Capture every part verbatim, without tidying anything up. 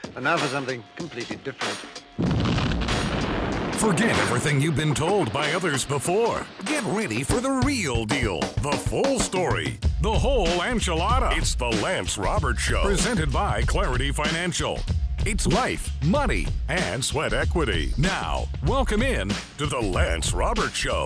And now for something completely different. Forget everything you've been told by others before. Get ready for the real deal, the full story, the whole enchilada. It's the Lance Roberts Show, presented by Clarity Financial. It's life, money, and sweat equity. Now, welcome in to the Lance Roberts Show.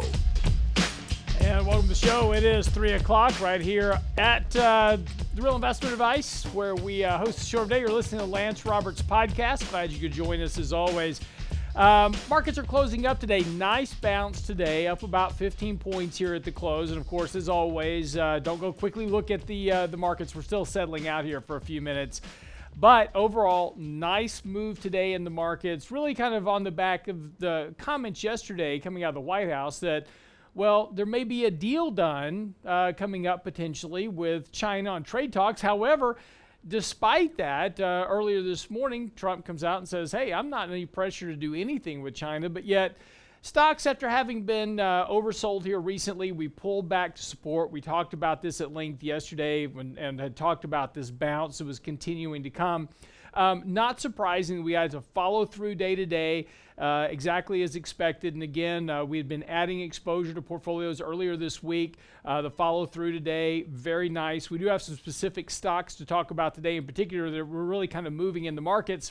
And welcome to the show. It is three o'clock right here at uh, The Real Investment Advice, where we uh, host the show today. You're listening to Lance Roberts' podcast. Glad you could join us as always. Um, markets are closing up today. Nice bounce today, up about fifteen points here at the close. And of course, as always, uh, don't go quickly look at the uh, the markets. We're still settling out here for a few minutes. But overall, nice move today in the markets, really kind of on the back of the comments yesterday coming out of the White House that, well, there may be a deal done uh, coming up potentially with China on trade talks. However, despite that, uh, earlier this morning, Trump comes out and says, hey, I'm not in any pressure to do anything with China. But yet, stocks, after having been uh, oversold here recently, we pulled back to support. We talked about this at length yesterday when, and had talked about this bounce that was continuing to come. Um, not surprising, we had to follow through day to day, uh, exactly as expected. And again, uh, we had been adding exposure to portfolios earlier this week. Uh, the follow through today, very nice. We do have some specific stocks to talk about today in particular that we're really kind of moving in the markets.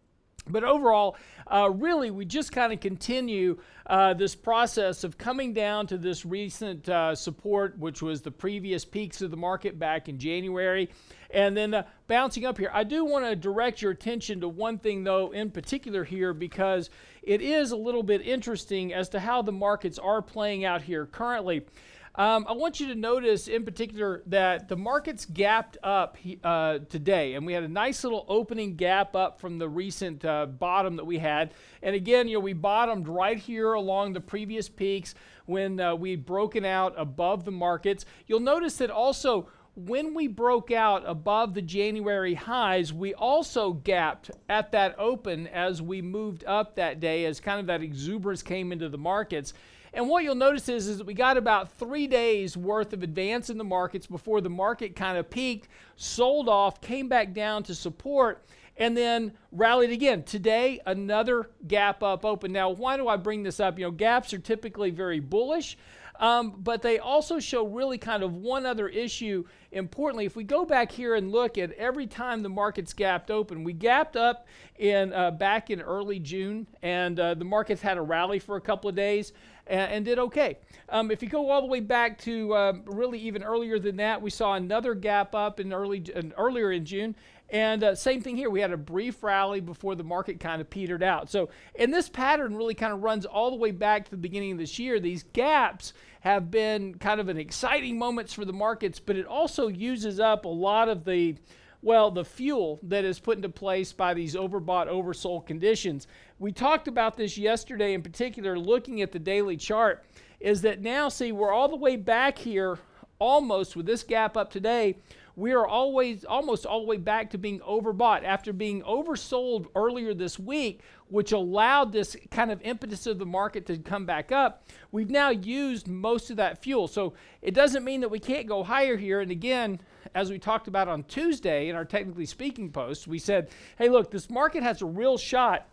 But overall, uh, really, we just kind of continue uh, this process of coming down to this recent uh, support, which was the previous peaks of the market back in January, and then uh, bouncing up here. I do want to direct your attention to one thing, though, in particular here, because it is a little bit interesting as to how the markets are playing out here currently. Um, I want you to notice in particular that the markets gapped up uh, today, and we had a nice little opening gap up from the recent uh, bottom that we had. And again, you know, we bottomed right here along the previous peaks when uh, we had broken out above the markets. You'll notice that also when we broke out above the January highs, we also gapped at that open as we moved up that day, as kind of that exuberance came into the markets. And what you'll notice is, is that we got about three days worth of advance in the markets before the market kind of peaked, sold off, came back down to support, and then rallied again. Today, another gap up open. Now, why do I bring this up? You know, gaps are typically very bullish, um, but they also show really kind of one other issue. Importantly, if we go back here and look at every time the markets gapped open, we gapped up in uh, back in early June, and uh, the markets had a rally for a couple of days and, and did okay. Um, if you go all the way back to uh, really even earlier than that, we saw another gap up in early uh, earlier in June. And uh, same thing here. We had a brief rally before the market kind of petered out. So, and this pattern really kind of runs all the way back to the beginning of this year. These gaps have been kind of an exciting moments for the markets, but it also uses up a lot of the, well, the fuel that is put into place by these overbought, oversold conditions. We talked about this yesterday in particular, looking at the daily chart, is that now, see, we're all the way back here almost with this gap up today. We are always almost all the way back to being overbought after being oversold earlier this week, which allowed this kind of impetus of the market to come back up. We've now used most of that fuel. So it doesn't mean that we can't go higher here. And again, as we talked about on Tuesday in our Technically Speaking post, we said, hey, look, this market has a real shot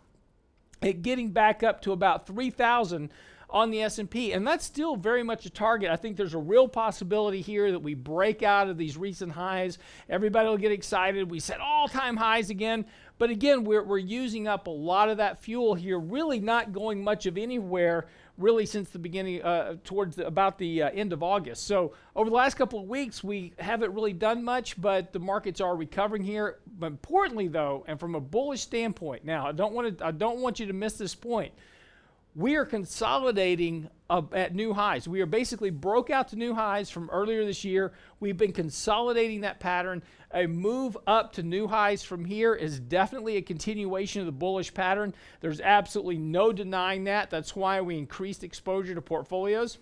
at getting back up to about three thousand on the S and P, and that's still very much a target. I think there's a real possibility here that we break out of these recent highs. Everybody will get excited. We set all-time highs again, but again, we're, we're using up a lot of that fuel here, really not going much of anywhere really since the beginning, uh, towards the, about the uh, end of August. So over the last couple of weeks, we haven't really done much, but the markets are recovering here. But importantly, though, and from a bullish standpoint, now I don't want to, I don't want you to miss this point. We are consolidating uh, at new highs. We are basically broke out to new highs from earlier this year. We've been consolidating that pattern. A move up to new highs from here is definitely a continuation of the bullish pattern. There's absolutely no denying that. That's why we increased exposure to portfolios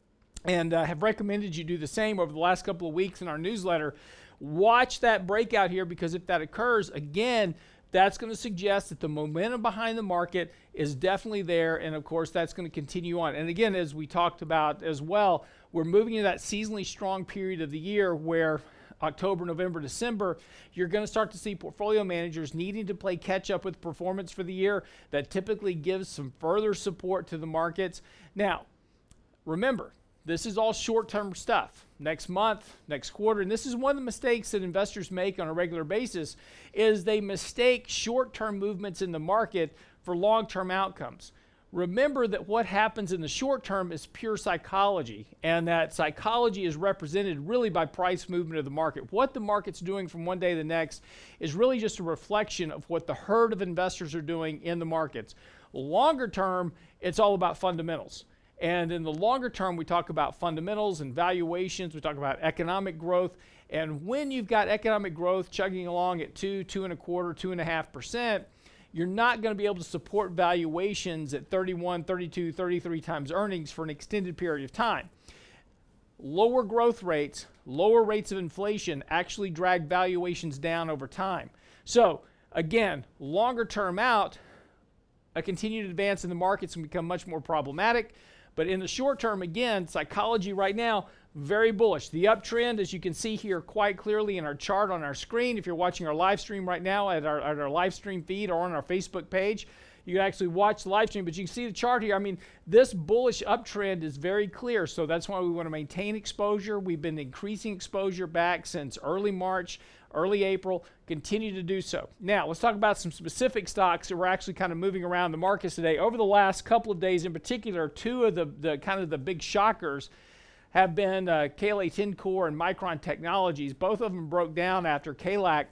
and uh, have recommended you do the same over the last couple of weeks in our newsletter. Watch that breakout here, because if that occurs, again, that's going to suggest that the momentum behind the market is definitely there, and of course that's going to continue on. And again, as we talked about as well, we're moving into that seasonally strong period of the year where October, November, December, you're going to start to see portfolio managers needing to play catch up with performance for the year. That typically gives some further support to the markets. Now, remember, this is all short-term stuff. Next month, next quarter, and this is one of the mistakes that investors make on a regular basis, is they mistake short-term movements in the market for long-term outcomes. Remember that what happens in the short term is pure psychology, and that psychology is represented really by price movement of the market. What the market's doing from one day to the next is really just a reflection of what the herd of investors are doing in the markets. Longer term, it's all about fundamentals. And in the longer term, we talk about fundamentals and valuations. We talk about economic growth. And when you've got economic growth chugging along at two, two and a quarter, two and a half percent, you're not going to be able to support valuations at thirty-one, thirty-two, thirty-three times earnings for an extended period of time. Lower growth rates, lower rates of inflation actually drag valuations down over time. So again, longer term out, a continued advance in the markets can become much more problematic. But in the short term, again, psychology right now, very bullish. The uptrend, as you can see here quite clearly in our chart on our screen, if you're watching our live stream right now at our, at our live stream feed or on our Facebook page, you can actually watch the live stream, but you can see the chart here. I mean, this bullish uptrend is very clear, so that's why we want to maintain exposure. We've been increasing exposure back since early March, early April, continue to do so. Now, let's talk about some specific stocks that we're actually kind of moving around the markets today. Over the last couple of days in particular, two of the, the kind of the big shockers have been uh, K L A-Tencor and Micron Technologies. Both of them broke down after K L A C,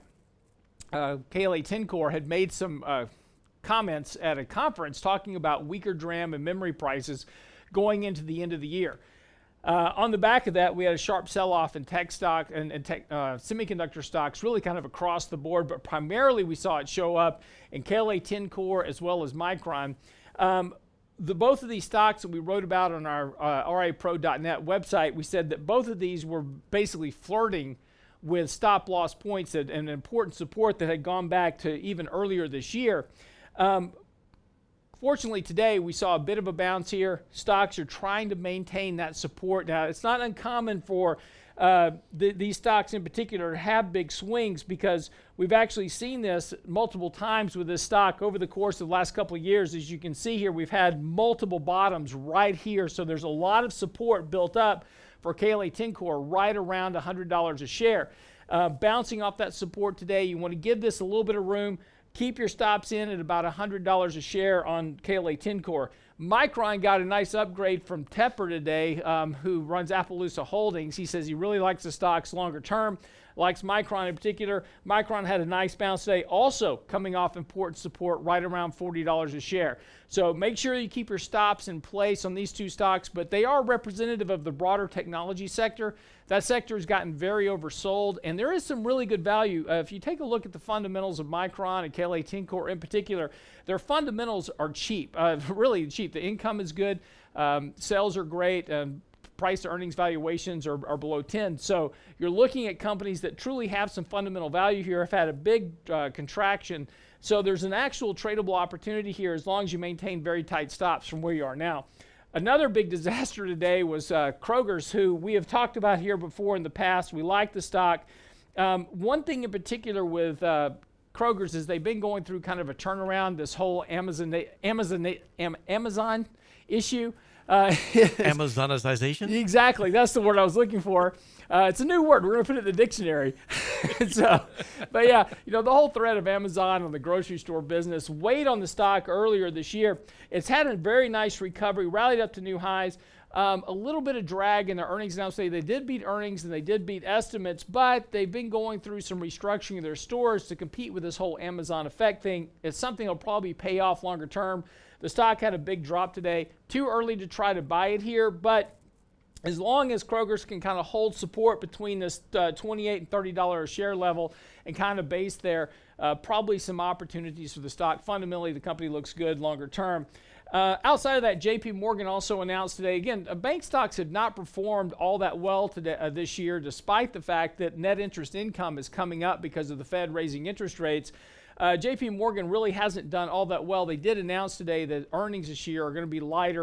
uh, K L A-Tencor had made some uh, comments at a conference talking about weaker DRAM and memory prices going into the end of the year. Uh, on the back of that, we had a sharp sell-off in tech stock and, and tech, uh, semiconductor stocks, really kind of across the board, but primarily we saw it show up in K L A-Tencor as well as Micron. Um, The, both of these stocks that we wrote about on our uh, R I A Pro dot net website, we said that both of these were basically flirting with stop-loss points and, and important support that had gone back to even earlier this year. Um, fortunately, today we saw a bit of a bounce here. Stocks are trying to maintain that support. Now, it's not uncommon for uh, the, these stocks in particular to have big swings, because we've actually seen this multiple times with this stock over the course of the last couple of years. As you can see here, we've had multiple bottoms right here, so there's a lot of support built up for K L A-Tencor right around one hundred dollars a share. Uh, bouncing off that support today, you want to give this a little bit of room. Keep your stops in at about one hundred dollars a share on K L A-Tencor. Micron got a nice upgrade from Tepper today, um, who runs Appaloosa Holdings. He says he really likes the stocks longer term, likes Micron in particular. Micron had a nice bounce today, also coming off important support right around forty dollars a share. So make sure you keep your stops in place on these two stocks, but they are representative of the broader technology sector. That sector has gotten very oversold, and there is some really good value. Uh, if you take a look at the fundamentals of Micron and K L A-Tencor in particular, their fundamentals are cheap, uh, really cheap. The income is good, um, sales are great, um, price to earnings valuations are, are below ten. So you're looking at companies that truly have some fundamental value here, have had a big uh, contraction. So there's an actual tradable opportunity here as long as you maintain very tight stops from where you are now. Another big disaster today was uh, Kroger's, who we have talked about here before in the past. We like the stock. Um, one thing in particular with uh, Kroger's is they've been going through kind of a turnaround, this whole Amazon Amazon Amazon issue. Uh, Amazonization? Exactly. That's the word I was looking for. Uh, it's a new word. We're going to put it in the dictionary. so, but yeah, you know, the whole threat of Amazon on the grocery store business weighed on the stock earlier this year. It's had a very nice recovery, rallied up to new highs. Um, a little bit of drag in their earnings now. Say they did beat earnings and they did beat estimates, but they've been going through some restructuring of their stores to compete with this whole Amazon effect thing. It's something that'll probably pay off longer term. The stock had a big drop today. Too early to try to buy it here, but as long as Kroger's can kind of hold support between this uh, twenty-eight and thirty dollars a share level and kind of base there, uh, probably some opportunities for the stock. Fundamentally, the company looks good longer term. Uh, outside of that, J P Morgan also announced today, again, uh, bank stocks have not performed all that well today, uh, this year, despite the fact that net interest income is coming up because of the Fed raising interest rates. Uh, J P Morgan really hasn't done all that well. They did announce today that earnings this year are going to be lighter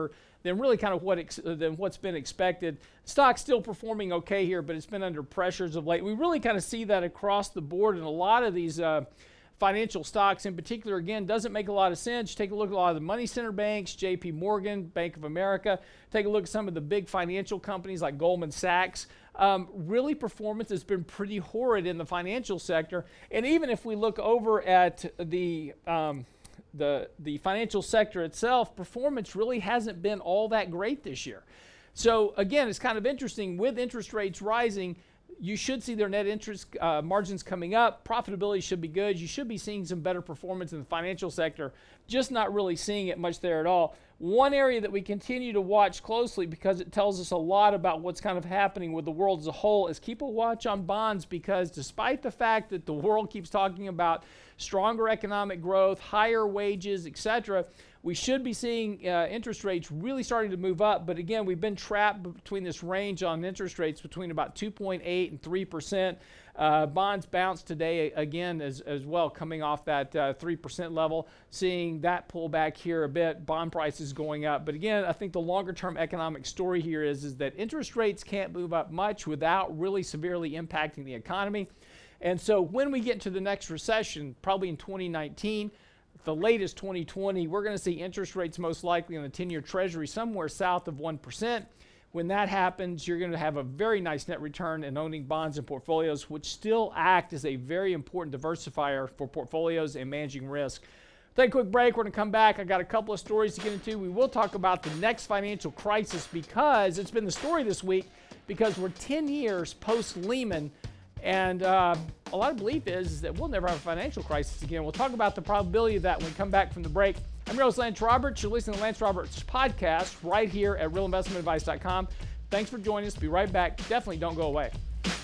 than really kind of what ex- than what's been expected. Stock's still performing okay here, but it's been under pressures of late. We really kind of see that across the board in a lot of these uh, financial stocks in particular. Again, doesn't make a lot of sense. Take a look at a lot of the money center banks, J P Morgan, Bank of America. Take a look at some of the big financial companies like Goldman Sachs. Um, really, performance has been pretty horrid in the financial sector. And even if we look over at the um, the the financial sector itself, performance really hasn't been all that great this year. So again, it's kind of interesting. With interest rates rising, you should see their net interest uh, margins coming up. Profitability should be good. You should be seeing some better performance in the financial sector. Just not really seeing it much there at all. One area that we continue to watch closely, because it tells us a lot about what's kind of happening with the world as a whole, is keep a watch on bonds, because despite the fact that the world keeps talking about stronger economic growth, higher wages, et cetera, we should be seeing uh, interest rates really starting to move up. But again, we've been trapped between this range on interest rates between about two point eight and three percent. Uh, bonds bounced today again as, as well, coming off that uh, three percent level, seeing that pull back here a bit, bond prices going up. But again, I think the longer term economic story here is, is that interest rates can't move up much without really severely impacting the economy. And so when we get to the next recession, probably in twenty nineteen, the latest twenty twenty, we're going to see interest rates most likely on the ten-year Treasury somewhere south of one percent. When that happens, you're going to have a very nice net return in owning bonds and portfolios, which still act as a very important diversifier for portfolios and managing risk. Take a quick break. We're going to come back. I got a couple of stories to get into. We will talk about the next financial crisis, because it's been the story this week, because we're ten years post-Lehman. And uh, a lot of belief is, is that we'll never have a financial crisis again. We'll talk about the probability of that when we come back from the break. I'm your host, Lance Roberts. You're listening to Lance Roberts podcast right here at real investment advice dot com. Thanks for joining us. Be right back. Definitely don't go away.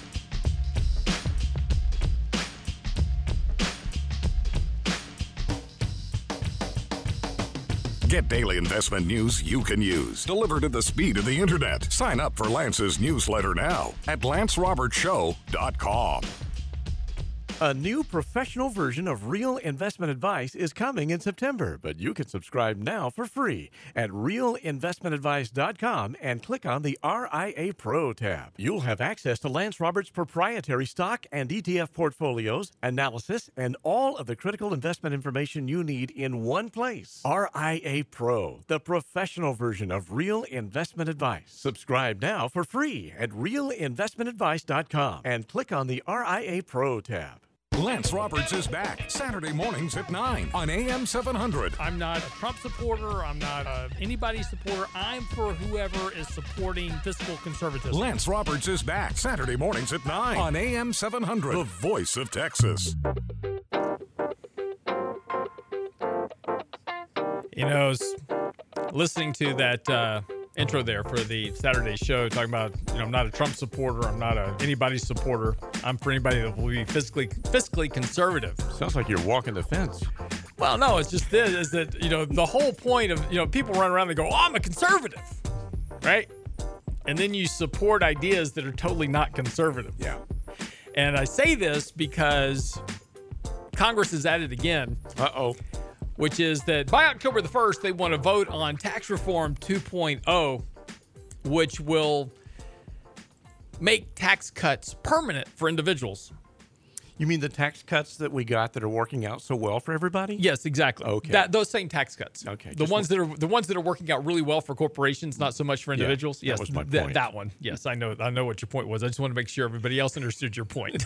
Get daily investment news you can use, delivered at the speed of the internet. Sign up for Lance's newsletter now at lance roberts show dot com. A new professional version of Real Investment Advice is coming in September, but you can subscribe now for free at real investment advice dot com and click on the R I A Pro tab. You'll have access to Lance Roberts' proprietary stock and E T F portfolios, analysis, and all of the critical investment information you need in one place. R I A Pro, the professional version of Real Investment Advice. Subscribe now for free at real investment advice dot com and click on the R I A Pro tab. Lance Roberts is back Saturday mornings at nine on A M seven hundred. I'm not a Trump supporter. I'm not uh, anybody's supporter. I'm for whoever is supporting fiscal conservatism. Lance Roberts is back Saturday mornings at nine on A M seven hundred, the voice of Texas. You know, listening to that uh, intro there for the Saturday show, talking about, you know, I'm not a Trump supporter. I'm not a anybody's supporter. I'm for anybody that will be fiscally fiscally conservative. Sounds like you're walking the fence. Well, no, it's just this, is that, you know, the whole point of, you know, people run around and go, oh, I'm a conservative, right? And then you support ideas that are totally not conservative. Yeah. And I say this because Congress is at it again. Uh-oh. Which is that by October the first, they want to vote on Tax Reform two point oh, which will make tax cuts permanent for individuals. You mean the tax cuts that we got that are working out so well for everybody? Yes, exactly. Okay. That, those same tax cuts. Okay. The ones that are the ones that are working out really well for corporations, not so much for individuals. Yeah, yes, that was my th- point. that one. Yes, I know. I know what your point was. I just want to make sure everybody else understood your point.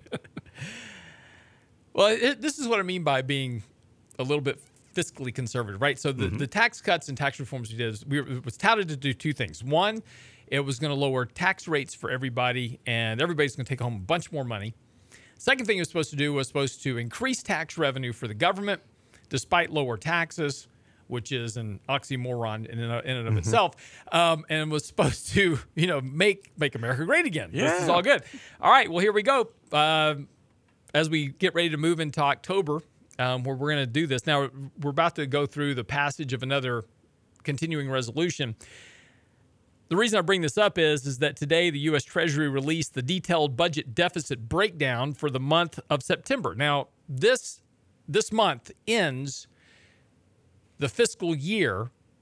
Well, it, this is what I mean by being a little bit fiscally conservative, right? So the, mm-hmm. the tax cuts and tax reforms we did, is, we were, it was touted to do two things. One, it was going to lower tax rates for everybody, and everybody's going to take home a bunch more money. Second thing it was supposed to do was supposed to increase tax revenue for the government, despite lower taxes, which is an oxymoron in and of, in and of mm-hmm. itself, um, and was supposed to, you know, make make America great again. Yeah. This is all good. All right, well, here we go. Uh, as we get ready to move into October, Um, where we're going to do this. Now, we're about to go through the passage of another continuing resolution. The reason I bring this up is, is that today the U S Treasury released the detailed budget deficit breakdown for the month of September. Now, this, this month ends the fiscal year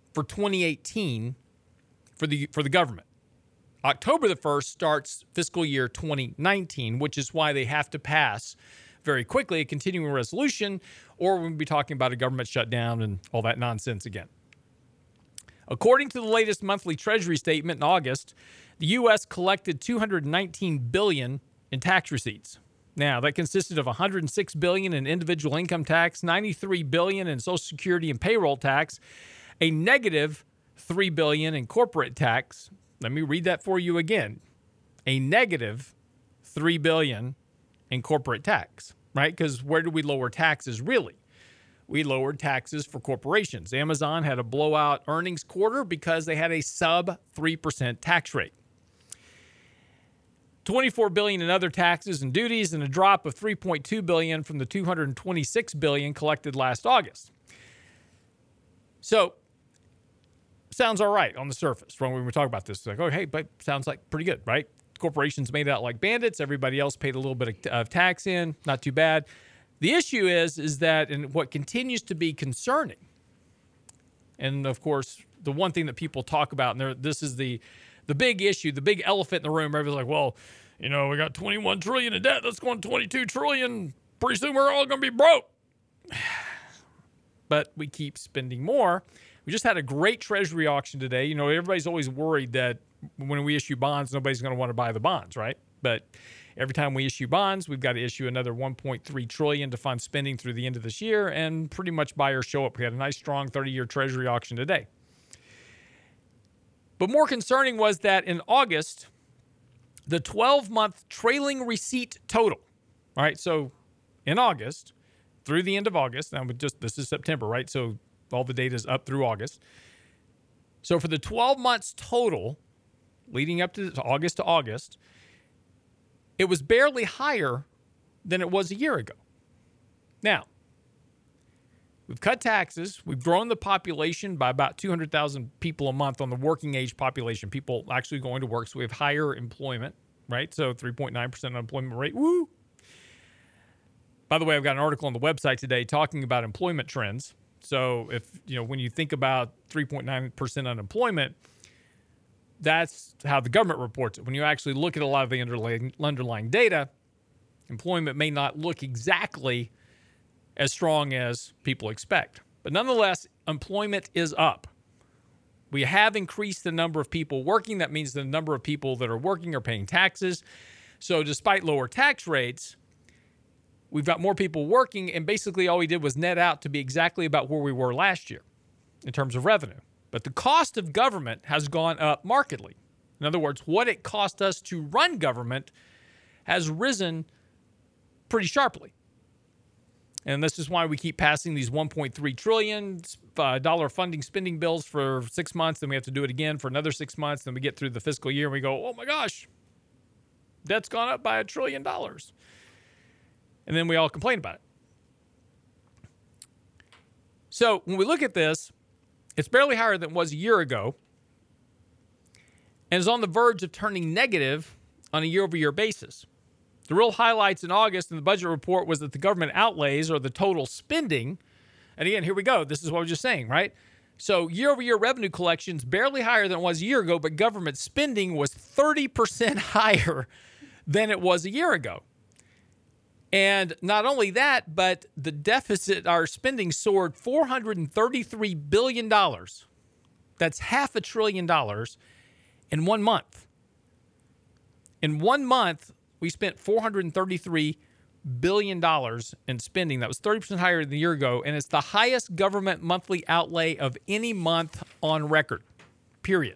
for twenty eighteen for the for the government. October the first starts fiscal year twenty nineteen, which is why they have to pass very quickly a continuing resolution, or we'll be talking about a government shutdown and all that nonsense again. According to the latest monthly Treasury statement in August, the U S collected two hundred nineteen billion dollars in tax receipts. Now, that consisted of one hundred six billion dollars in individual income tax, ninety-three billion dollars in Social Security and payroll tax, a negative three billion dollars in corporate tax. Let me read that for you again. A negative three billion dollars in corporate tax, right? Because where do we lower taxes really? We lowered taxes for corporations. Amazon had a blowout earnings quarter because they had a sub three percent tax rate. twenty-four billion dollars in other taxes and duties, and a drop of three point two billion dollars from the two hundred twenty-six billion dollars collected last August. So, sounds all right on the surface. When we were talking about this, it's like, oh, hey, but sounds like pretty good, right? Corporations made out like bandits. Everybody else paid a little bit of, of tax in. Not too bad. The issue is, is that, and what continues to be concerning, and of course, the one thing that people talk about, and this is the the big issue, the big elephant in the room. Everybody's like, well, you know, we got twenty-one trillion in debt. That's going twenty-two trillion. Pretty soon we're all going to be broke. But we keep spending more. We just had a great Treasury auction today. You know, everybody's always worried that when we issue bonds, nobody's going to want to buy the bonds, right? But every time we issue bonds, we've got to issue another one point three trillion dollars to fund spending through the end of this year, and pretty much buyers show up. We had a nice, strong thirty-year Treasury auction today. But more concerning was that in August, the twelve-month trailing receipt total, all right, so in August, through the end of August, now just this is September, right? So all the data is up through August. So for the twelve months total, leading up to August to August, it was barely higher than it was a year ago. Now, we've cut taxes. We've grown the population by about two hundred thousand people a month on the working age population, people actually going to work. So we have higher employment, right? So three point nine percent unemployment rate. Woo! By the way, I've got an article on the website today talking about employment trends. So if, you know, when you think about three point nine percent unemployment, that's how the government reports it. When you actually look at a lot of the underlying, underlying data, employment may not look exactly as strong as people expect. But nonetheless, employment is up. We have increased the number of people working. That means the number of people that are working are paying taxes. So despite lower tax rates, we've got more people working, and basically all we did was net out to be exactly about where we were last year in terms of revenue. But the cost of government has gone up markedly. In other words, what it cost us to run government has risen pretty sharply. And this is why we keep passing these one point three trillion dollars funding spending bills for six months. Then we have to do it again for another six months. Then we get through the fiscal year and we go, oh my gosh, debt's gone up by a trillion dollars. And then we all complain about it. So when we look at this, it's barely higher than it was a year ago and is on the verge of turning negative on a year-over-year basis. The real highlights in August in the budget report was that the government outlays, or the total spending, and again, here we go. This is what I was just saying, right? So year-over-year revenue collections barely higher than it was a year ago, but government spending was thirty percent higher than it was a year ago. And not only that, but the deficit, our spending soared four hundred thirty-three billion dollars. That's half a trillion dollars in one month. In one month, we spent four hundred thirty-three billion dollars in spending. That was thirty percent higher than a year ago, and it's the highest government monthly outlay of any month on record, period.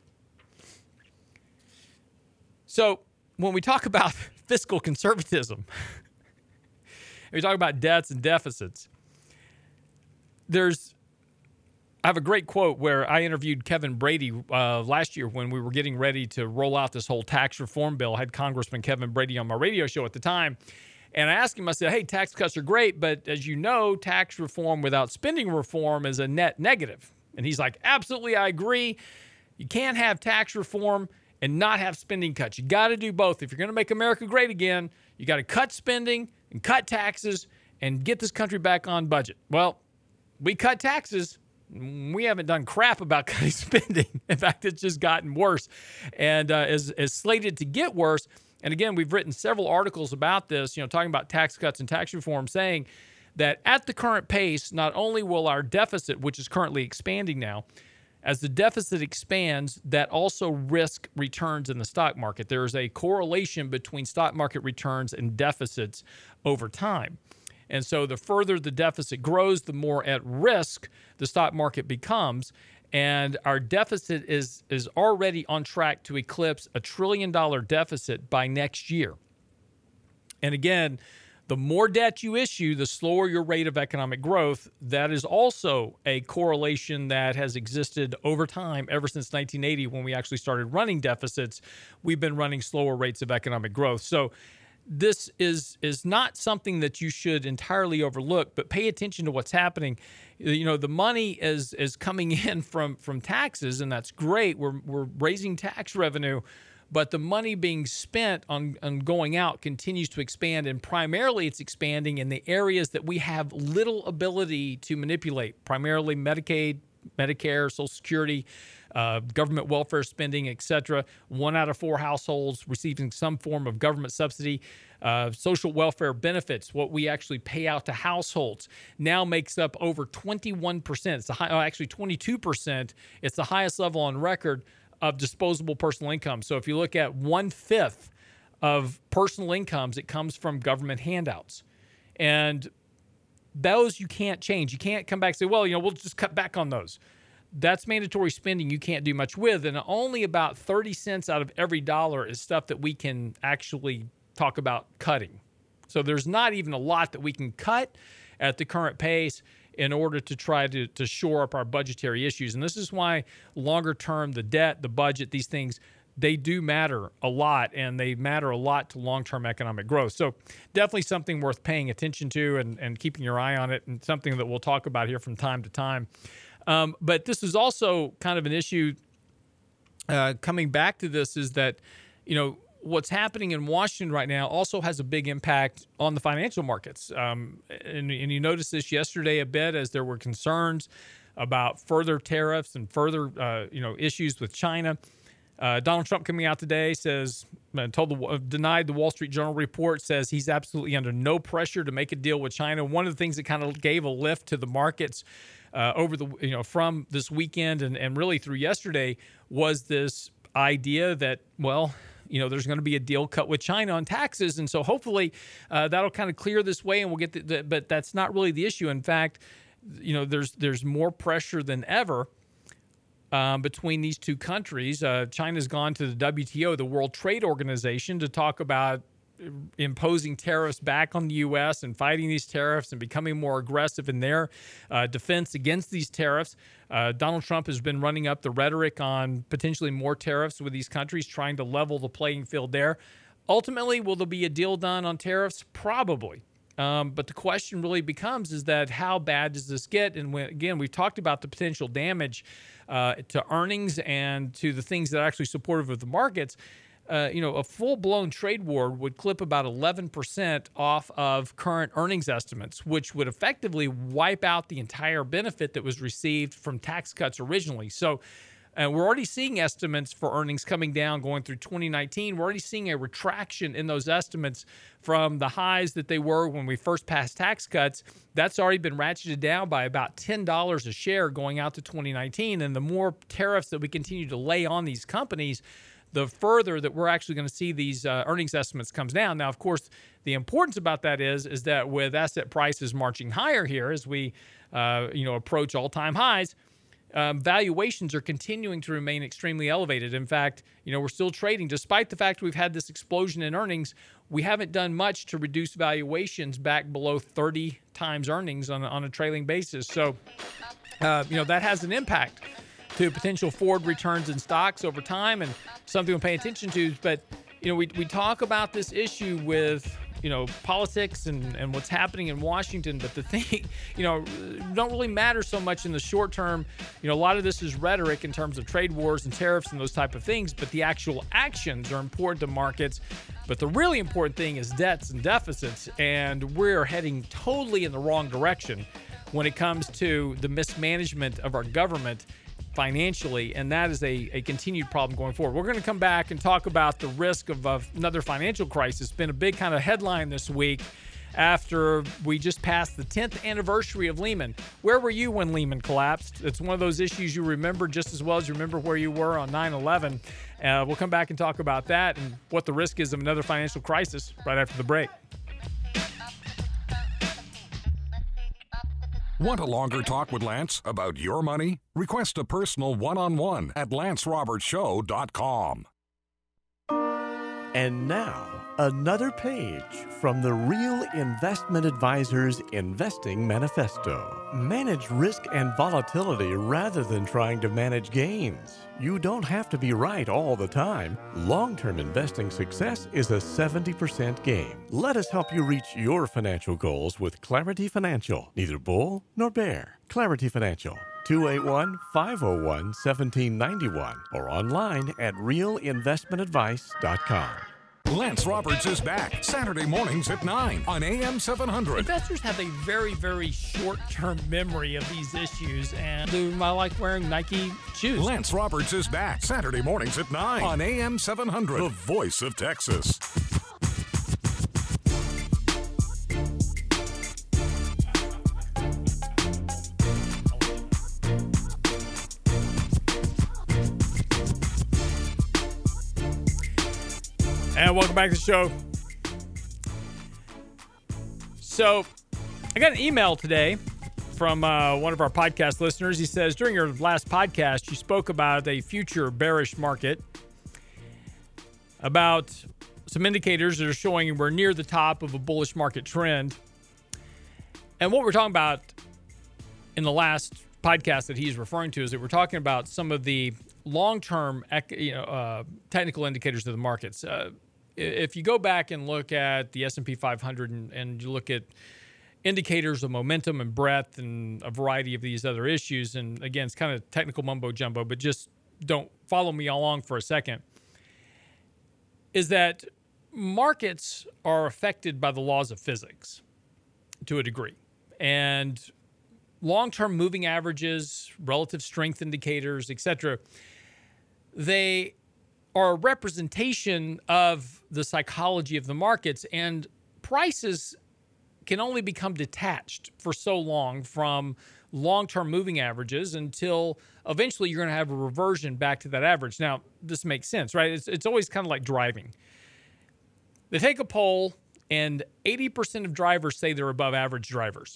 So when we talk about fiscal conservatism, we talk about debts and deficits, there's, I have a great quote where I interviewed Kevin Brady uh, last year when we were getting ready to roll out this whole tax reform bill. I had Congressman Kevin Brady on my radio show at the time. And I asked him, I said, hey, tax cuts are great, but as you know, tax reform without spending reform is a net negative. And he's like, absolutely, I agree. You can't have tax reform and not have spending cuts. You got to do both. If you're going to make America great again, you got to cut spending and cut taxes and get this country back on budget. Well, we cut taxes, we haven't done crap about cutting spending. In fact, it's just gotten worse and uh, is, is slated to get worse. And again, we've written several articles about this, you know, talking about tax cuts and tax reform, saying that at the current pace, not only will our deficit, which is currently expanding now, as the deficit expands, that also risk returns in the stock market. There is a correlation between stock market returns and deficits over time. And so the further the deficit grows, the more at risk the stock market becomes. And our deficit is, is already on track to eclipse a trillion dollar deficit by next year. And again, the more debt you issue, the slower your rate of economic growth. That is also a correlation that has existed over time ever since nineteen eighty when we actually started running deficits. We've been running slower rates of economic growth. So this is is not something that you should entirely overlook, but pay attention to what's happening. You know, the money is is coming in from from taxes, and that's great. We're we're raising tax revenue. But the money being spent on, on going out continues to expand, and primarily it's expanding in the areas that we have little ability to manipulate, primarily Medicaid, Medicare, Social Security, uh, government welfare spending, et cetera. One out of four households receiving some form of government subsidy. Uh, social welfare benefits, what we actually pay out to households, now makes up over twenty-one percent. It's the high, oh, actually twenty-two percent. It's the highest level on record of disposable personal income. So if you look at one-fifth of personal incomes, it comes from government handouts. And those you can't change. You can't come back and say, well, you know, we'll just cut back on those. That's mandatory spending you can't do much with. And only about thirty cents out of every dollar is stuff that we can actually talk about cutting. So there's not even a lot that we can cut at the current pace in order to try to, to shore up our budgetary issues. And this is why longer term, the debt, the budget, these things, they do matter a lot, and they matter a lot to long-term economic growth. So definitely something worth paying attention to and, and keeping your eye on it, and something that we'll talk about here from time to time. Um, but this is also kind of an issue uh, coming back to this is that, you know, what's happening in Washington right now also has a big impact on the financial markets. Um, and, and you noticed this yesterday a bit as there were concerns about further tariffs and further, uh, you know, issues with China. Uh, Donald Trump coming out today says, told the, uh, denied the Wall Street Journal report, says he's absolutely under no pressure to make a deal with China. One of the things that kind of gave a lift to the markets uh, over the, you know, from this weekend and, and really through yesterday was this idea that, well, you know, there's going to be a deal cut with China on taxes. And so hopefully uh, that'll kind of clear this way and we'll get the, the, but that's not really the issue. In fact, you know, there's there's more pressure than ever um, between these two countries. Uh, China's gone to the W T O, the World Trade Organization, to talk about imposing tariffs back on the U S and fighting these tariffs and becoming more aggressive in their uh, defense against these tariffs. Uh, Donald Trump has been running up the rhetoric on potentially more tariffs with these countries, trying to level the playing field there. Ultimately, will there be a deal done on tariffs? Probably. Um, but the question really becomes is that how bad does this get? And when, again, we've talked about the potential damage uh, to earnings and to the things that are actually supportive of the markets. Uh, you know, a full-blown trade war would clip about eleven percent off of current earnings estimates, which would effectively wipe out the entire benefit that was received from tax cuts originally. So uh, we're already seeing estimates for earnings coming down going through twenty nineteen. We're already seeing a retraction in those estimates from the highs that they were when we first passed tax cuts. That's already been ratcheted down by about ten dollars a share going out to twenty nineteen. And the more tariffs that we continue to lay on these companies, the further that we're actually going to see these uh, earnings estimates comes down. Now, of course, the importance about that is, is that with asset prices marching higher here as we, uh, you know, approach all-time highs, um, valuations are continuing to remain extremely elevated. In fact, you know, we're still trading, despite the fact we've had this explosion in earnings, we haven't done much to reduce valuations back below thirty times earnings on, on a trailing basis. So, uh, you know, that has an impact to potential forward returns in stocks over time, and something we'll pay attention to. But, you know, we we talk about this issue with you know, politics and, and what's happening in Washington. But the thing, you know, don't really matter so much in the short term. You know, a lot of this is rhetoric in terms of trade wars and tariffs and those type of things. But the actual actions are important to markets. But the really important thing is debts and deficits. And we're heading totally in the wrong direction when it comes to the mismanagement of our government financially, and that is a, a continued problem going forward. We're going to come back and talk about the risk of, of another financial crisis. It's been a big kind of headline this week after we just passed the tenth anniversary of Lehman. Where were you when Lehman collapsed? It's one of those issues you remember just as well as you remember where you were on nine eleven. Uh, we'll come back and talk about that and what the risk is of another financial crisis right after the break. Want a longer talk with Lance about your money? Request a personal one-on-one at lance roberts show dot com. And now, another page from the Real Investment Advisors Investing Manifesto. Manage risk and volatility rather than trying to manage gains. You don't have to be right all the time. Long-term investing success is a seventy percent game. Let us help you reach your financial goals with Clarity Financial. Neither bull nor bear. Clarity Financial. two eight one, five oh one, one seven nine one or online at real investment advice dot com. Lance Roberts is back Saturday mornings at nine on A M seven hundred. Investors have a very, very short-term memory of these issues, and I like wearing Nike shoes. Lance Roberts is back Saturday mornings at nine on A M seven hundred, the voice of Texas. And welcome back to the show. So, I got an email today from uh, one of our podcast listeners. He says, during your last podcast, you spoke about a future bearish market, about some indicators that are showing we're near the top of a bullish market trend. And what we're talking about in the last podcast that he's referring to is that we're talking about some of the long-term you know, uh, technical indicators of the markets. Uh, if you go back and look at the S and P five hundred and, and you look at indicators of momentum and breadth and a variety of these other issues, and again, it's kind of technical mumbo jumbo, but just don't follow me along for a second, is that markets are affected by the laws of physics to a degree. And long-term moving averages, relative strength indicators, et cetera, they are a representation of the psychology of the markets, and prices can only become detached for so long from long-term moving averages until eventually you're going to have a reversion back to that average. Now, this makes sense, right? It's, it's always kind of like driving. They take a poll, and eighty percent of drivers say they're above average drivers.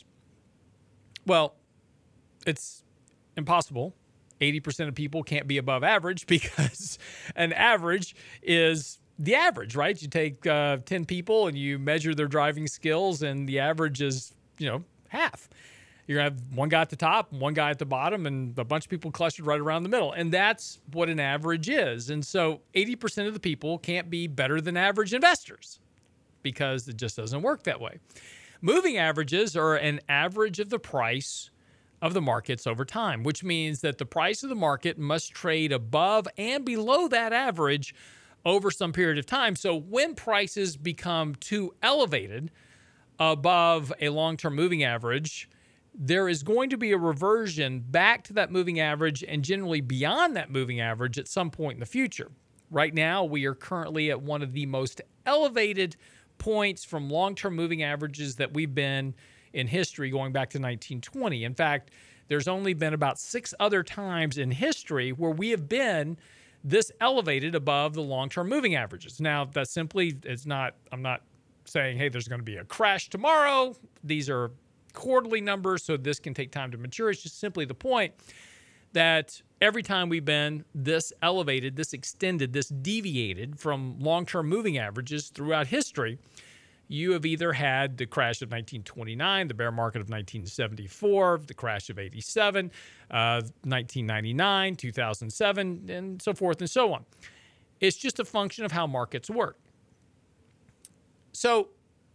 Well, it's impossible. eighty percent of people can't be above average because an average is the average, right? You take uh, ten people and you measure their driving skills, and the average is, you know, half. You're going to have one guy at the top and one guy at the bottom and a bunch of people clustered right around the middle. And that's what an average is. And so eighty percent of the people can't be better than average investors because it just doesn't work that way. Moving averages are an average of the price of the markets over time, which means that the price of the market must trade above and below that average over some period of time. So when prices become too elevated above a long-term moving average, there is going to be a reversion back to that moving average and generally beyond that moving average at some point in the future. Right now, we are currently at one of the most elevated points from long-term moving averages that we've been in history going back to nineteen twenty. In fact, there's only been about six other times in history where we have been this elevated above the long-term moving averages. Now, that simply is not, I'm not saying, hey, there's going to be a crash tomorrow. These are quarterly numbers, so this can take time to mature. It's just simply the point that every time we've been this elevated, this extended, this deviated from long-term moving averages throughout history, you have either had the crash of nineteen twenty-nine, the bear market of nineteen seventy-four, the crash of eighty-seven, uh, nineteen ninety-nine, two thousand seven, and so forth and so on. It's just a function of how markets work. So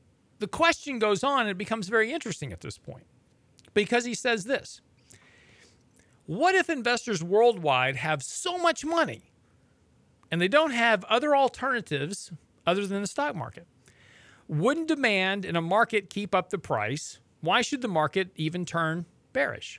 the question goes on, and it becomes very interesting at this point, because he says this: what if investors worldwide have so much money and they don't have other alternatives other than the stock market? Wouldn't demand in a market keep up the price? Why should the market even turn bearish?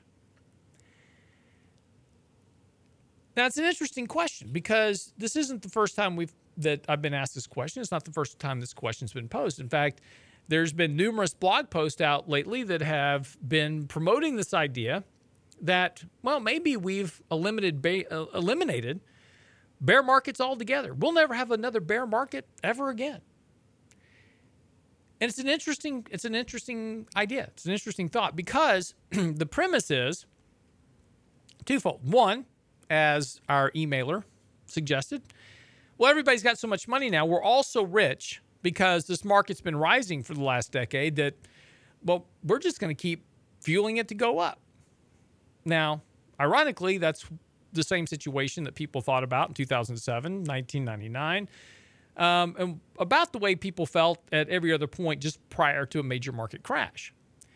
Now, it's an interesting question, because this isn't the first time we've that I've been asked this question. It's not the first time this question's been posed. In fact, there's been numerous blog posts out lately that have been promoting this idea that, well, maybe we've eliminated ba- eliminated bear markets altogether. We'll never have another bear market ever again. And it's an interesting, it's an interesting idea. It's an interesting thought, because the premise is twofold. One, as our emailer suggested, well, everybody's got so much money now. We're all so rich because this market's been rising for the last decade that, well, we're just going to keep fueling it to go up. Now, ironically, that's the same situation that people thought about in two thousand seven, nineteen ninety-nine, um, and about the way people felt at every other point just prior to a major market crash.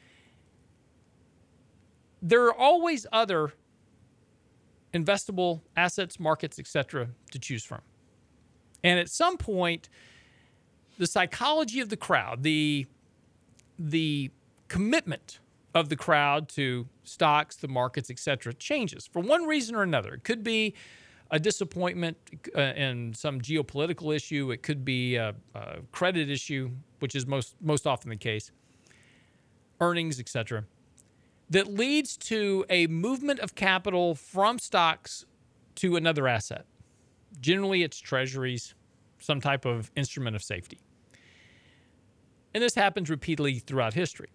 There are always other investable assets, markets, et cetera, to choose from. And at some point, the psychology of the crowd, the, the commitment of the crowd to stocks, the markets, et cetera, changes for one reason or another. It could be a disappointment uh, in some geopolitical issue. It could be a, a credit issue, which is most, most often the case, earnings, et cetera, that leads to a movement of capital from stocks to another asset. Generally, it's treasuries, some type of instrument of safety. And this happens repeatedly throughout history.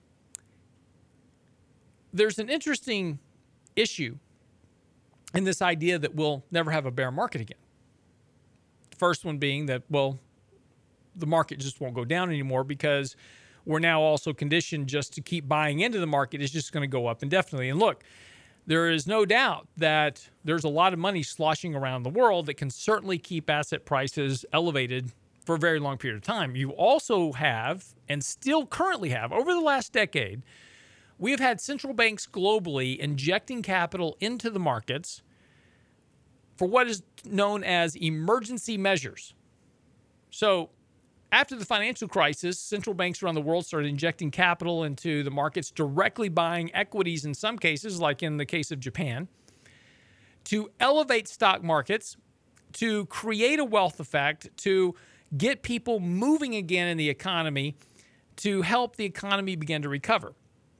There's an interesting issue in this idea that we'll never have a bear market again. The first one being that, well, the market just won't go down anymore because we're now also conditioned just to keep buying into the market. It's just going to go up indefinitely. And look, there is no doubt that there's a lot of money sloshing around the world that can certainly keep asset prices elevated for a very long period of time. You also have, and still currently have, over the last decade, we have had central banks globally injecting capital into the markets for what is known as emergency measures. So, after the financial crisis, central banks around the world started injecting capital into the markets, directly buying equities in some cases, like in the case of Japan, to elevate stock markets, to create a wealth effect, to get people moving again in the economy, to help the economy begin to recover.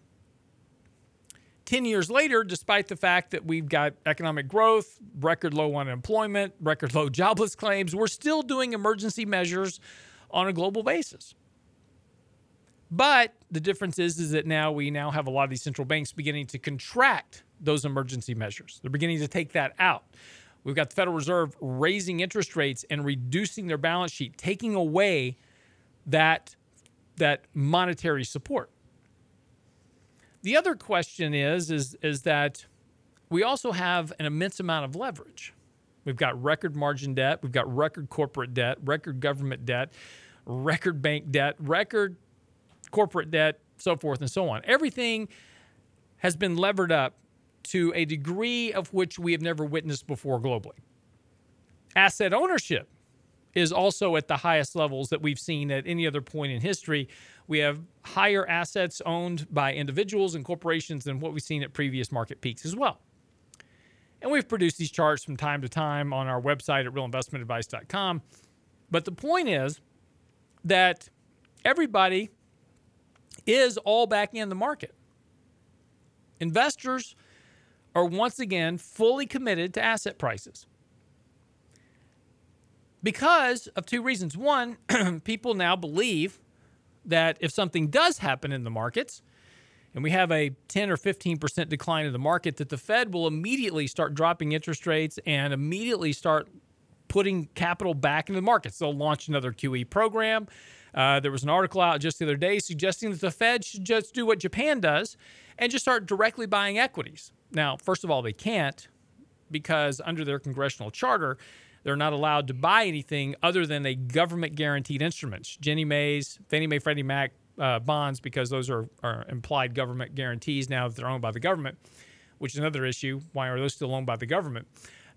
Ten years later, despite the fact that we've got economic growth, record low unemployment, record low jobless claims, we're still doing emergency measures on a global basis. But the difference is, is that now we now have a lot of these central banks beginning to contract those emergency measures. They're beginning to take that out. We've got the Federal Reserve raising interest rates and reducing their balance sheet, taking away that, that monetary support. The other question is, is, is that we also have an immense amount of leverage. We've got record margin debt. We've got record corporate debt, record government debt, record bank debt, record corporate debt, so forth and so on. Everything has been levered up to a degree of which we have never witnessed before globally. Asset ownership is also at the highest levels that we've seen at any other point in history. We have higher assets owned by individuals and corporations than what we've seen at previous market peaks as well. And we've produced these charts from time to time on our website at real investment advice dot com. But the point is that everybody is all back in the market. Investors are once again fully committed to asset prices because of two reasons. One, people now believe that if something does happen in the markets, and we have a ten or fifteen percent decline in the market, that the Fed will immediately start dropping interest rates and immediately start putting capital back into the markets. They'll launch another Q E program. Uh, there was an article out just the other day suggesting that the Fed should just do what Japan does and just start directly buying equities. Now, first of all, they can't, because under their congressional charter, they're not allowed to buy anything other than a government-guaranteed instruments. Ginnie Mae's, Fannie Mae, Freddie Mac uh, bonds because those are, are implied government guarantees now that they're owned by the government, which is another issue. Why are those still owned by the government?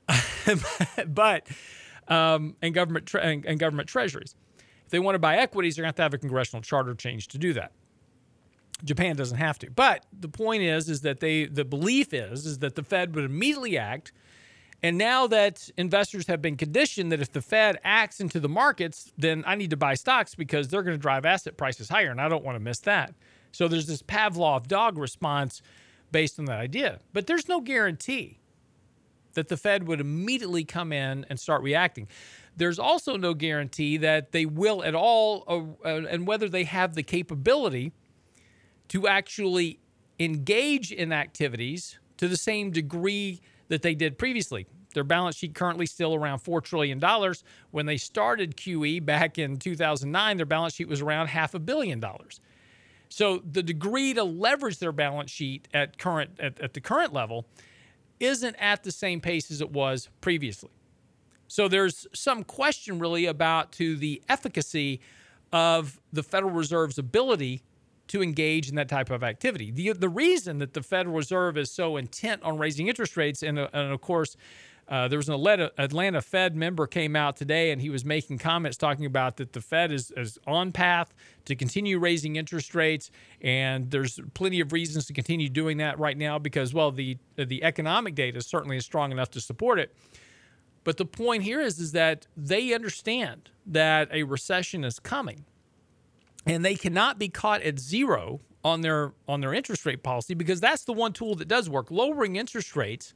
but um, and government tre- and, and government treasuries. If they want to buy equities, they're going to have to have a congressional charter change to do that. Japan doesn't have to. But the point is, is that they the belief is, is that the Fed would immediately act. And now that investors have been conditioned that if the Fed acts into the markets, then I need to buy stocks because they're going to drive asset prices higher, and I don't want to miss that. So there's this Pavlov dog response based on that idea. But there's no guarantee that the Fed would immediately come in and start reacting. There's also no guarantee that they will at all, uh, and whether they have the capability to actually engage in activities to the same degree that they did previously. Their balance sheet currently still around four trillion dollars. When they started Q E back in two thousand nine, their balance sheet was around half a billion dollars. So the degree to leverage their balance sheet at current at, at the current level isn't at the same pace as it was previously. So there's some question really about to the efficacy of the Federal Reserve's ability to engage in that type of activity. The the reason that the Federal Reserve is so intent on raising interest rates, and, uh, and of course, uh, there was an Atlanta, Atlanta Fed member came out today, and he was making comments talking about that the Fed is, is on path to continue raising interest rates, and there's plenty of reasons to continue doing that right now because, well, the the economic data certainly is strong enough to support it. But the point here is, is that they understand that a recession is coming. And they cannot be caught at zero on their on their interest rate policy because that's the one tool that does work. Lowering interest rates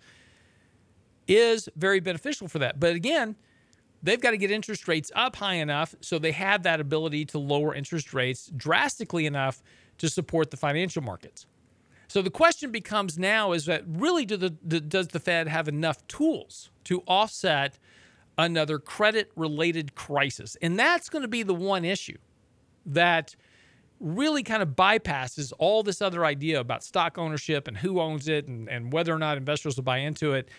is very beneficial for that. But again, they've got to get interest rates up high enough so they have that ability to lower interest rates drastically enough to support the financial markets. So the question becomes now is that really do the, the does the Fed have enough tools to offset another credit-related crisis? And that's going to be the one issue that really kind of bypasses all this other idea about stock ownership and who owns it and, and whether or not investors will buy into it.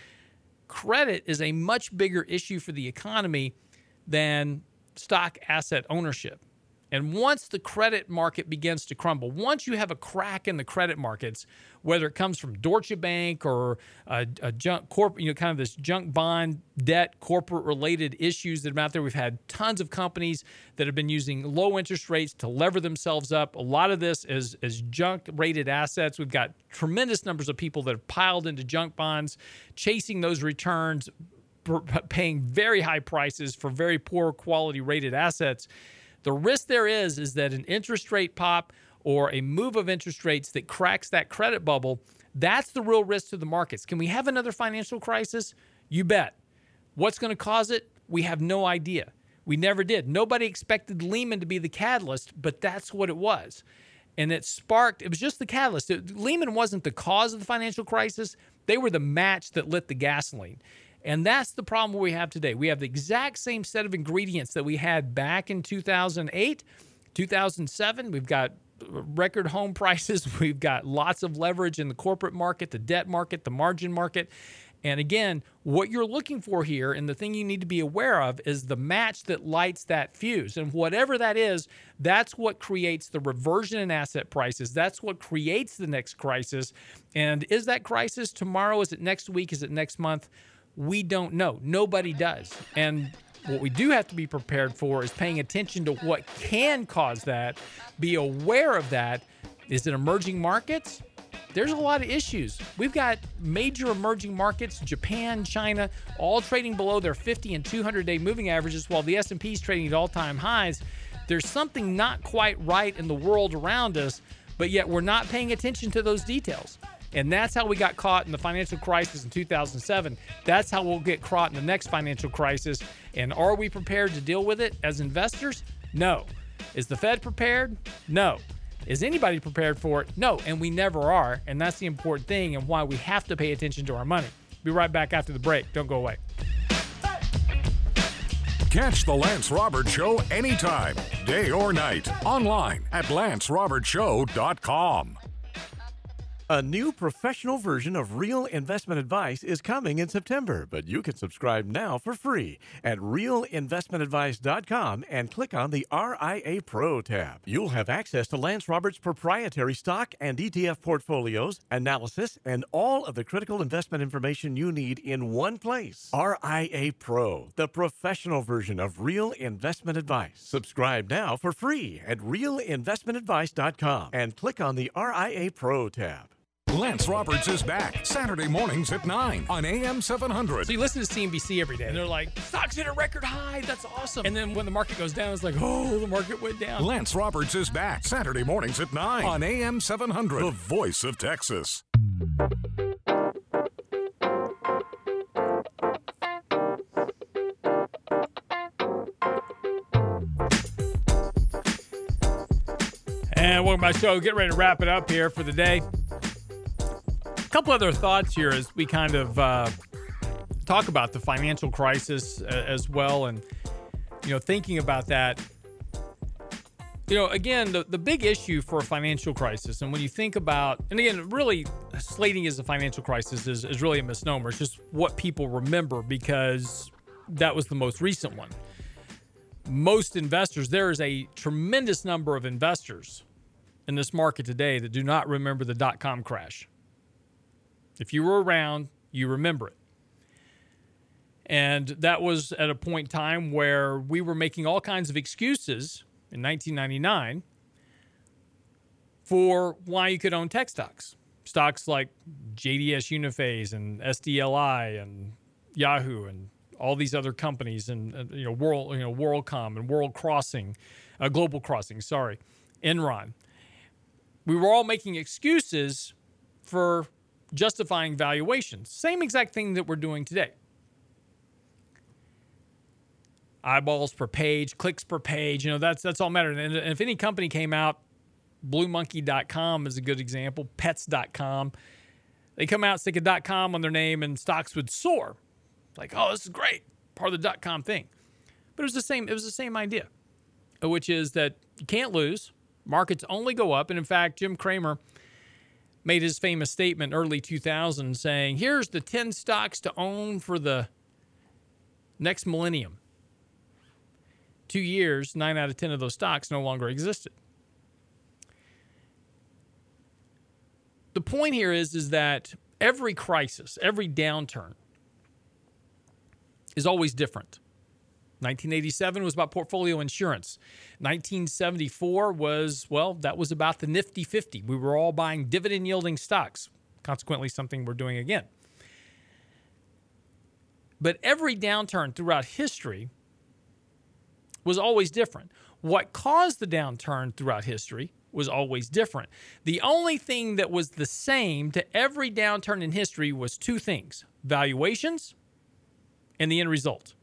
Credit is a much bigger issue for the economy than stock asset ownership. And once the credit market begins to crumble, once you have a crack in the credit markets, whether it comes from Deutsche Bank or a, a junk corp, you know, kind of this junk bond debt, corporate-related issues that are out there. We've had tons of companies that have been using low interest rates to lever themselves up. A lot of this is, is junk-rated assets. We've got tremendous numbers of people that have piled into junk bonds, chasing those returns, paying very high prices for very poor quality rated assets. The risk there is, is that an interest rate pop or a move of interest rates that cracks that credit bubble, that's the real risk to the markets. Can we have another financial crisis? You bet. What's going to cause it? We have no idea. We never did. Nobody expected Lehman to be the catalyst, but that's what it was. And it sparked, it was just the catalyst. It, Lehman wasn't the cause of the financial crisis. They were the match that lit the gasoline. And that's the problem we have today. We have the exact same set of ingredients that we had back in two thousand eight, two thousand seven. We've got record home prices. We've got lots of leverage in the corporate market, the debt market, the margin market. And again, what you're looking for here, and the thing you need to be aware of, is the match that lights that fuse. And whatever that is, that's what creates the reversion in asset prices. That's what creates the next crisis. And is that crisis tomorrow? Is it next week? Is it next month? We don't know. Nobody does. And what we do have to be prepared for is paying attention to what can cause that, be aware of that. Is it emerging markets? There's a lot of issues. We've got major emerging markets, Japan, China, all trading below their fifty and two hundred day moving averages while the S and P is trading at all-time highs. There's something not quite right in the world around us, but yet we're not paying attention to those details. And that's how we got caught in the financial crisis in two thousand seven. That's how we'll get caught in the next financial crisis. And are we prepared to deal with it as investors? No. Is the Fed prepared? No. Is anybody prepared for it? No. And we never are. And that's the important thing and why we have to pay attention to our money. Be right back after the break. Don't go away. Catch the Lance Roberts Show anytime, day or night, online at lance roberts show dot com. A new professional version of Real Investment Advice is coming in September, but you can subscribe now for free at real investment advice dot com and click on the R I A Pro tab. You'll have access to Lance Roberts' proprietary stock and E T F portfolios, analysis, and all of the critical investment information you need in one place. R I A Pro, the professional version of Real Investment Advice. Subscribe now for free at real investment advice dot com and click on the R I A Pro tab. Lance Roberts is back Saturday mornings at nine on A M seven hundred. So you listen to C N B C every day, and they're like, stocks hit a record high. That's awesome. And then when the market goes down, it's like, oh, the market went down. Lance Roberts is back Saturday mornings at nine on A M seven hundred, the voice of Texas. And welcome to my show. Get ready to wrap it up here for the day. A couple other thoughts here as we kind of uh, talk about the financial crisis uh, as well, and you know, thinking about that. You know, again, the, the big issue for a financial crisis, and when you think about, and again, really slating as a financial crisis is, is really a misnomer. It's just what people remember because that was the most recent one. Most investors, there is a tremendous number of investors in this market today that do not remember the dot-com crash. If you were around, you remember it. And that was at a point in time where we were making all kinds of excuses in nineteen ninety-nine for why you could own tech stocks. Stocks like J D S Uniphase and S D L I and Yahoo and all these other companies, and uh, you know, World, you know, WorldCom and World Crossing, uh, Global Crossing, sorry, Enron. We were all making excuses for justifying valuations. Same exact thing that we're doing today. Eyeballs per page, clicks per page, you know, that's that's all matters. And if any company came out, blue monkey dot com is a good example, pets dot com. They come out, stick a .com on their name, and stocks would soar. Like, oh, this is great, part of the .com thing. But it was the same, it was the same idea, which is that you can't lose. Markets only go up. And in fact, Jim Cramer made his famous statement early two thousand saying, here's the ten stocks to own for the next millennium. Two years, nine out of ten of those stocks no longer existed. The point here is, is that every crisis, every downturn is always different. nineteen eighty-seven was about portfolio insurance. nineteen seventy-four was, well, that was about the Nifty fifty. We were all buying dividend-yielding stocks. Consequently, something we're doing again. But every downturn throughout history was always different. What caused the downturn throughout history was always different. The only thing that was the same to every downturn in history was two things: valuations and the end result.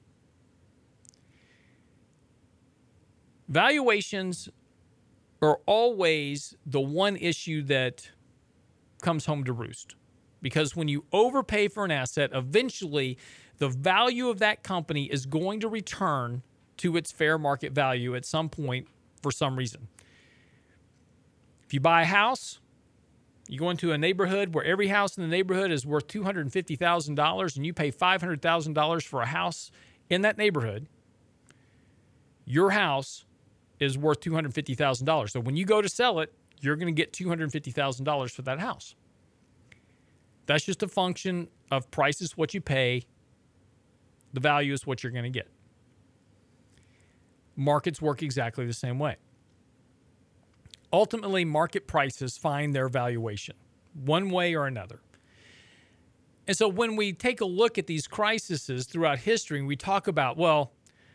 Valuations are always the one issue that comes home to roost. Because when you overpay for an asset, eventually the value of that company is going to return to its fair market value at some point for some reason. If you buy a house, you go into a neighborhood where every house in the neighborhood is worth two hundred fifty thousand dollars and you pay five hundred thousand dollars for a house in that neighborhood, your house is worth two hundred fifty thousand dollars. So when you go to sell it, you're going to get two hundred fifty thousand dollars for that house. That's just a function of price is what you pay. The value is what you're going to get. Markets work exactly the same way. Ultimately, market prices find their valuation one way or another. And so when we take a look at these crises throughout history and we talk about, well,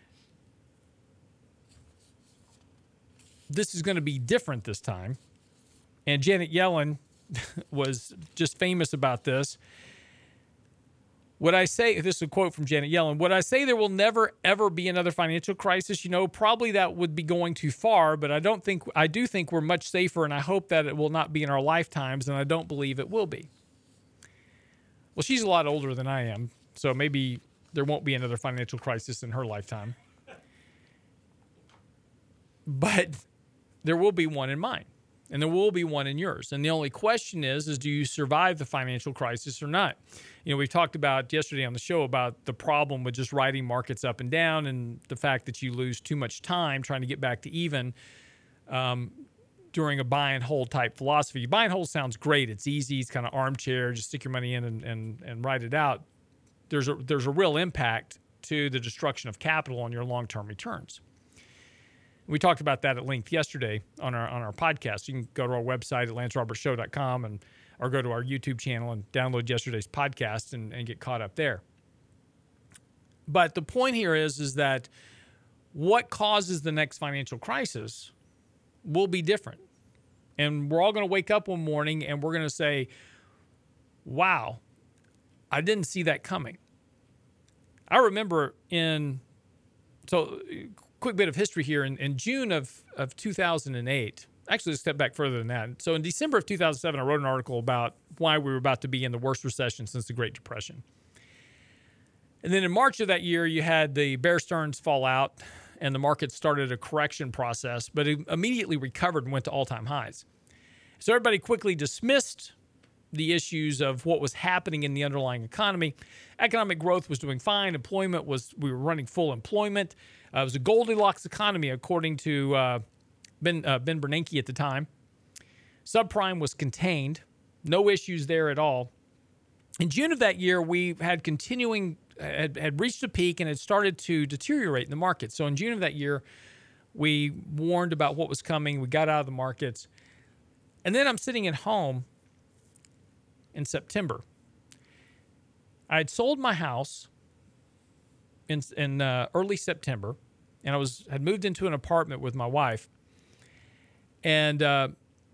this is going to be different this time. And Janet Yellen was just famous about this. Would I say, this is a quote from Janet Yellen, would I say there will never, ever be another financial crisis? You know, probably that would be going too far, but I don't think, I do think we're much safer, and I hope that it will not be in our lifetimes, and I don't believe it will be. Well, she's a lot older than I am, so maybe there won't be another financial crisis in her lifetime. But there will be one in mine. and there will be one in yours. And the only question is, is do you survive the financial crisis or not? You know, we talked about yesterday on the show about the problem with just riding markets up and down and the fact that you lose too much time trying to get back to even um, during a buy and hold type philosophy. Buy and hold sounds great. It's easy. It's kind of armchair. Just stick your money in and, and, and ride it out. There's a, there's a real impact to the destruction of capital on your long-term returns. We talked about that at length yesterday on our on our podcast. You can go to our website at lance roberts show dot com and or go to our YouTube channel and download yesterday's podcast and, and get caught up there. But the point here is, is that what causes the next financial crisis will be different. And we're all going to wake up one morning and we're going to say, wow, I didn't see that coming. I remember in, so quick bit of history here, in, in June of, of two thousand eight, actually a step back further than that. So in December of two thousand seven, I wrote an article about why we were about to be in the worst recession since the Great Depression. And then in March of that year, you had the Bear Stearns fall out and the market started a correction process, but it immediately recovered and went to all-time highs. So everybody quickly dismissed the issues of what was happening in the underlying economy. Economic growth was doing fine. Employment was, we were running full employment. Uh, it was a Goldilocks economy, according to uh, Ben, uh, Ben Bernanke at the time. Subprime was contained. No issues there at all. In June of that year, we had continuing, had, had reached a peak and had started to deteriorate in the market. So in June of that year, we warned about what was coming. We got out of the markets. And then I'm sitting at home in September. I had sold my house in in uh, early September, and I was had moved into an apartment with my wife. And uh,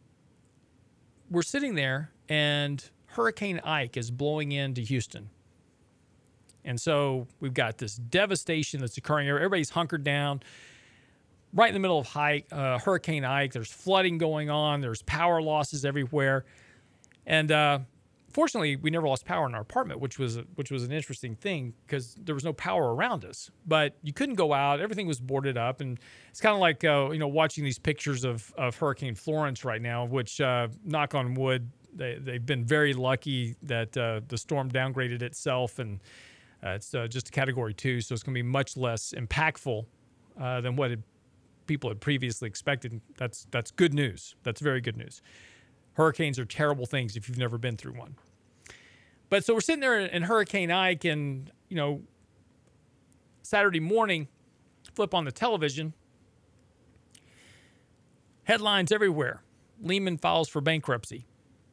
we're sitting there, and Hurricane Ike is blowing into Houston. And so we've got this devastation that's occurring. Everybody's hunkered down right in the middle of Ike, uh, Hurricane Ike. There's flooding going on. There's power losses everywhere. And uh, fortunately, we never lost power in our apartment, which was which was an interesting thing because there was no power around us. But you couldn't go out; everything was boarded up, and it's kind of like uh, you know watching these pictures of of Hurricane Florence right now. Which, uh, knock on wood, they they've been very lucky that uh, the storm downgraded itself, and uh, it's uh, just a Category Two, so it's going to be much less impactful uh, than what it, people had previously expected. That's that's good news. That's very good news. Hurricanes are terrible things if you've never been through one. But so we're sitting there in Hurricane Ike, and, you know, Saturday morning, flip on the television, headlines everywhere. Lehman files for bankruptcy.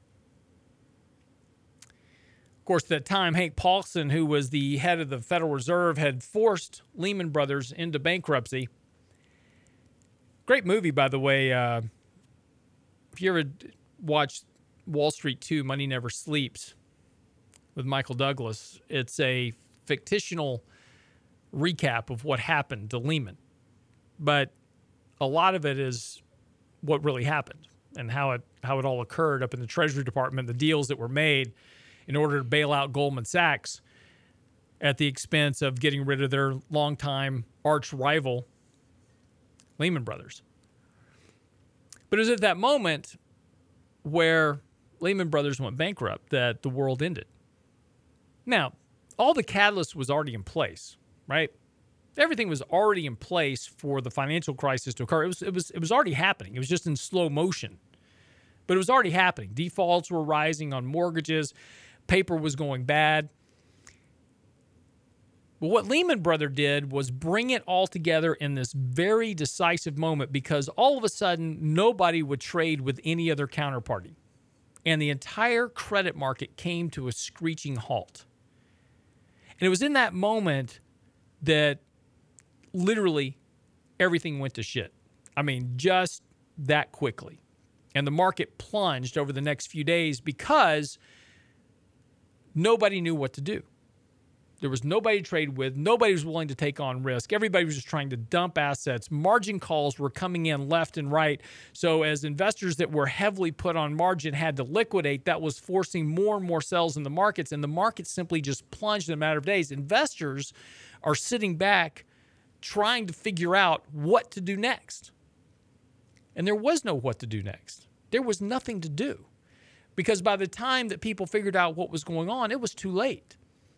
Of course, at that time, Hank Paulson, who was the head of the Federal Reserve, had forced Lehman Brothers into bankruptcy. Great movie, by the way. Uh, if you ever watch Wall Street two, Money Never Sleeps, with Michael Douglas, it's a fictional recap of what happened to Lehman. But a lot of it is what really happened and how it how it all occurred up in the Treasury Department, the deals that were made in order to bail out Goldman Sachs at the expense of getting rid of their longtime arch rival, Lehman Brothers. But it was at that moment where Lehman Brothers went bankrupt that the world ended. Now, all the catalyst was already in place, right? Everything was already in place for the financial crisis to occur. It was it was it was already happening. It was just in slow motion. But it was already happening. Defaults were rising on mortgages. Paper was going bad. But what Lehman Brothers did was bring it all together in this very decisive moment, because all of a sudden, nobody would trade with any other counterparty. And the entire credit market came to a screeching halt. And it was in that moment that literally everything went to shit. I mean, just that quickly. And the market plunged over the next few days because nobody knew what to do. There was nobody to trade with. Nobody was willing to take on risk. Everybody was just trying to dump assets. Margin calls were coming in left and right. So as investors that were heavily put on margin had to liquidate, that was forcing more and more sells in the markets, and the market simply just plunged in a matter of days. Investors are sitting back trying to figure out what to do next. And there was no what to do next. There was nothing to do because by the time that people figured out what was going on, it was too late.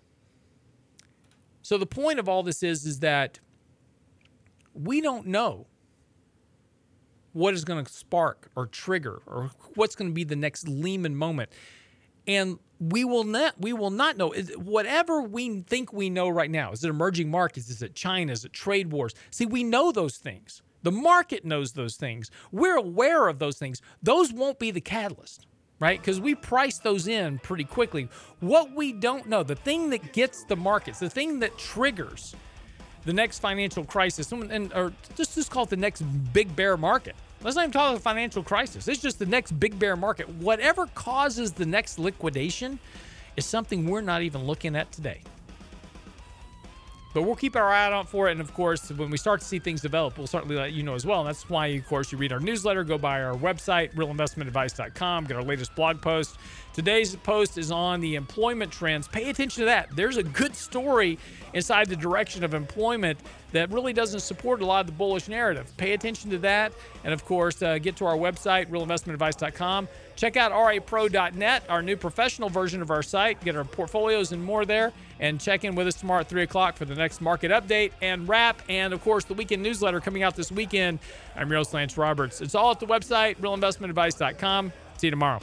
So the point of all this is, is that we don't know what is going to spark or trigger or what's going to be the next Lehman moment. And we will not we will not know. Whatever we think we know right now, is it emerging markets? Is it China? Is it trade wars? See, we know those things. The market knows those things. We're aware of those things. Those won't be the catalyst, right? Because we price those in pretty quickly. What we don't know, the thing that gets the markets, the thing that triggers the next financial crisis, and or just, just call it the next big bear market. Let's not even talk about a financial crisis. It's just the next big bear market. Whatever causes the next liquidation is something we're not even looking at today. But we'll keep our eye out for it. And, of course, when we start to see things develop, we'll certainly let you know as well. And that's why, of course, you read our newsletter, go by our website, real investment advice dot com, get our latest blog post. Today's post is on the employment trends. Pay attention to that. There's a good story inside the direction of employment that really doesn't support a lot of the bullish narrative. Pay attention to that. And, of course, uh, get to our website, real investment advice dot com. Check out R A pro dot net, our new professional version of our site. Get our portfolios and more there. And check in with us tomorrow at three o'clock for the next market update and wrap. And, of course, the weekend newsletter coming out this weekend. I'm your host, Lance Roberts. It's all at the website, real investment advice dot com. See you tomorrow.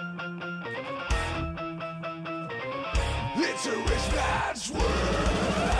It's a rich man's world.